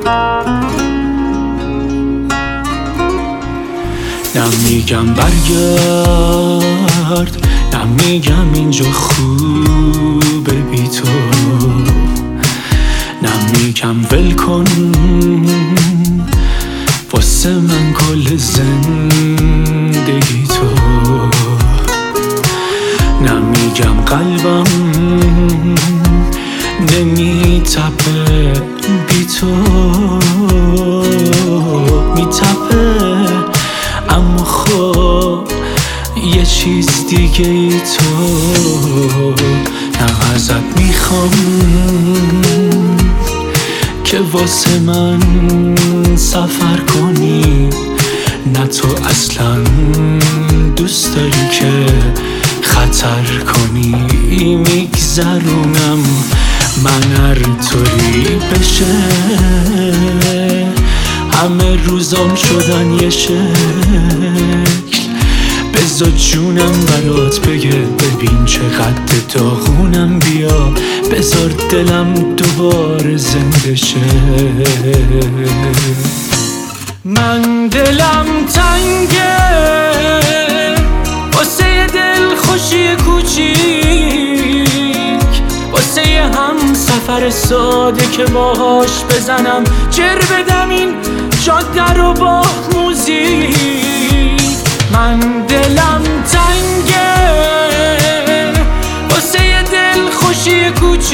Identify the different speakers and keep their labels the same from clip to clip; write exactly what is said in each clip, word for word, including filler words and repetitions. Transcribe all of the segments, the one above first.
Speaker 1: نمیگم برگرد، نمیگم اینجا خوبه بی تو، نمیگم ول کن واسه من کل زندگی تو، نمیگم قلبم نمیتپه بی تو، میتپه اما خب یه چیز دیگه ای تو. نه ازت میخوام که واسه من سفر کنی، نه تو اصلا دوست داری که خطر کنی. میگذرونم من هر طوری بشه، همه روزام شدن یه شکل. بذار جونم برات بگه ببین چقدر داغونم، بیا بذار دلم دوباره زنده شه. من دلم تنگه واسه یه دل خوشی کوچیک، واسه یه هم سفر ساده که باهاش بزنم جر بدم این جاده رو با موزیک. من دلم تنگه واسه یه دل خوشی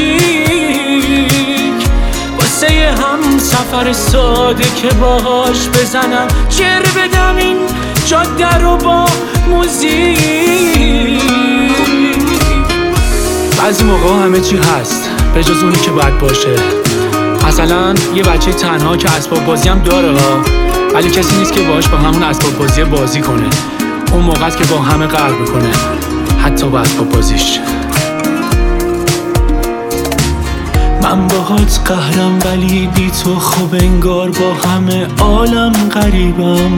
Speaker 1: کوچیک، واسه یه هم سفر ساده که باهاش بزنم جر بدم این جاده رو با موزیک. بعضی موقع همه چی هست به جز اونی که باید باشه. مثلا یه بچه تنها که اسباب بازی هم داره ها، ولی کسی نیست که باهاش با همون اسباب بازی بازی کنه. اون موقع است که با همه قهر میکنه، حتی با اسباب بازیش. من باهات قهرم ولی بی تو خوب انگار با همه عالم غریبم.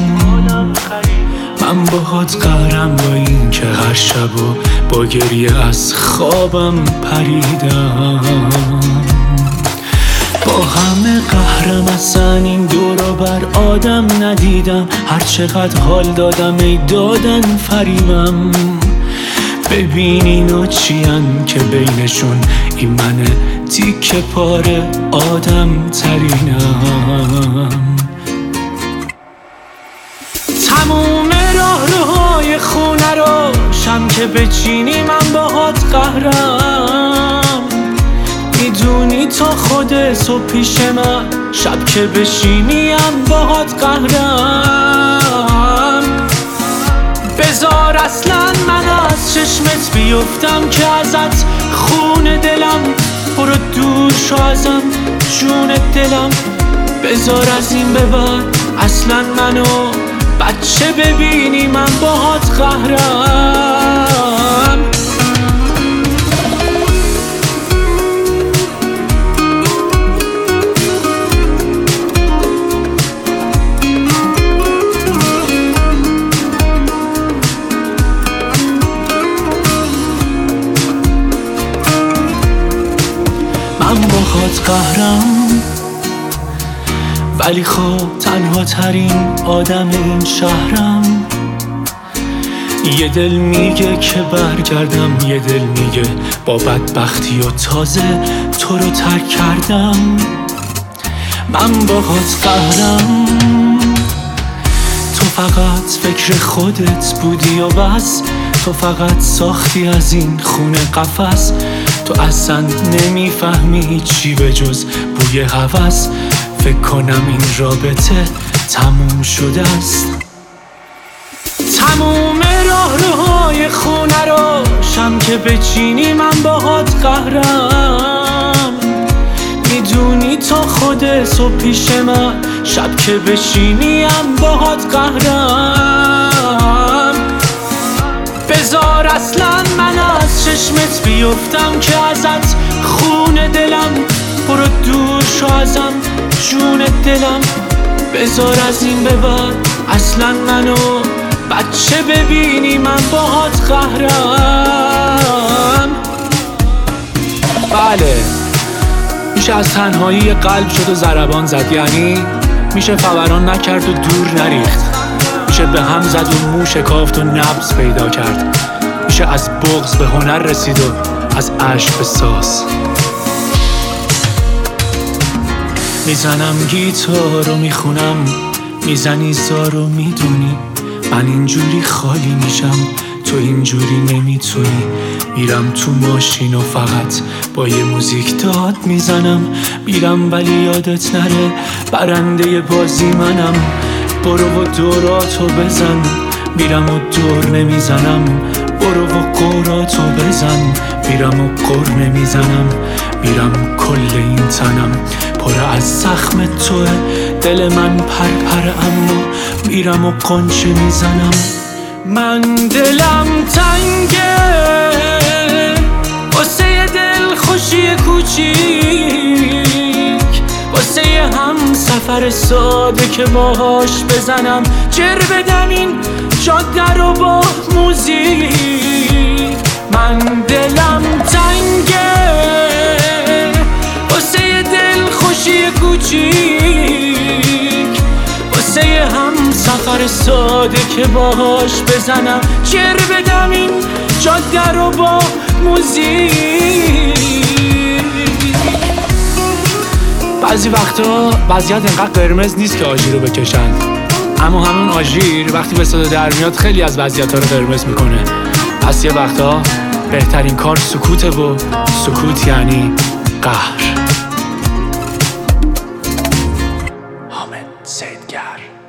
Speaker 1: من باهات قهرم با این که هر شب و با گریه از خوابم پریدم. با همه قهرم اصلا این دورا بر آدم ندیدم. هر چقدر حال دادم ای دادن فریبم. ببین اینا چیان که بینشون این منه تیکه پاره آدم ترینم. تموم راه روهای خونه رو شم که بچینی من باهات قهرم. میدونی تا خود صبح پیش من، شب که بشینیم باهات قهرم. بذار اصلا من از چشمت بیفتم که ازت خون دلم، برو دور شو ازم جون دلم. بذار از این به بعد اصلا منو بچه ببینی من باهات قهرم. من باهات قهرم ولی خب تنها ترین آدم این شهرم. یه دل میگه که برگردم، یه دل میگه با بدبختی و تازه تو رو ترک کردم. من باهات قهرم، تو فقط فکر خودت بودی و بس. تو فقط ساختی از این خونه قفس. تو اصلا نمیفهمی چی به جز بوی هوس. فکر کنم این رابطه تموم شده است. تموم راه روهای خونه رو شم که بچینی من باهات قهرم. میدونی تا خود صبح پیش من، شب که بشینیم باهات قهرم. بذار اصلا من از چشمت بیفتم که ازت خون دلم، برو دور شو ازم جون دلم. بذار از این به بعد اصلا منو بچه ببینی من باهات قهرم. بله میشه از تنهایی قلب شد و ضربان زد، یعنی میشه فوران نکرد و دور نریخت، میشه به هم زد و مو شکافت و نبض پیدا کرد، میشه از بغض به هنر رسید و از عشق به ساز. میزنم گیتار و میخونم، میزنی زار و میدونی من اینجوری خالی میشم، تو اینجوری نمیتونی. میرم تو ماشین و فقط با یه موزیک داد میزنم، میرم ولی یادت نره برنده بازی منم. برو و دوراتو بزن، میرم و دور نمیزنم. برو و قوراتو بزن، میرم و قور نمیزنم. میرم کل این تنم پر از زخم توه، دل من پرپره اما میرم و قنچه میزنم. من دلم تنگه واسه دل خوشی کوچیک، واسه هم سفر ساده که باهاش بزنم جر بدم این جاده رو با موزیک. من دلم تنگه واسه دل خوشی کوچیک، واسه هم سفر ساده که باهاش بزنم جر بدم این جاده رو با موزیک. بعضی وقتا وضعیت انقدر قرمز نیست که آژیر رو بکشن، اما همون آژیر وقتی به صدا در میاد خیلی از وضعیت ها رو قرمز میکنه. پس یه وقتا بهترین کار سکوته و سکوت یعنی قهر. حامد سیدگر.